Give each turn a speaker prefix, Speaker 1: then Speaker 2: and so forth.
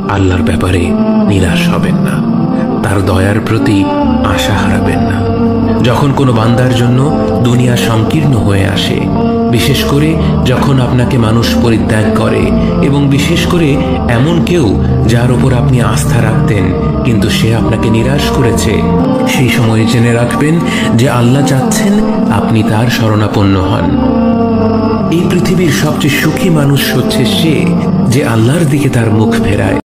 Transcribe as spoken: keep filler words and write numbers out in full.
Speaker 1: আল্লাহর ব্যাপারে নিরাশ হবেন না, তার দয়ার প্রতি আশা হারাবেন না। যখন কোনো বান্দার জন্য দুনিয়া সংকীর্ণ হয়ে আসে, বিশেষ করে যখন আপনাকে মানুষ পরিত্যাগ করে, এবং বিশেষ করে এমন কেউ যার উপর আপনি আস্থা রাখতেন কিন্তু সে আপনাকে নিরাশ করেছে, সেই সময়ে জেনে রাখবেন যে আল্লাহ চাচ্ছেন আপনি তার শরণাপন্ন হন। এই পৃথিবীর সবচেয়ে সুখী মানুষ হচ্ছে সে যে আল্লাহর দিকে তার মুখ ফেরায়।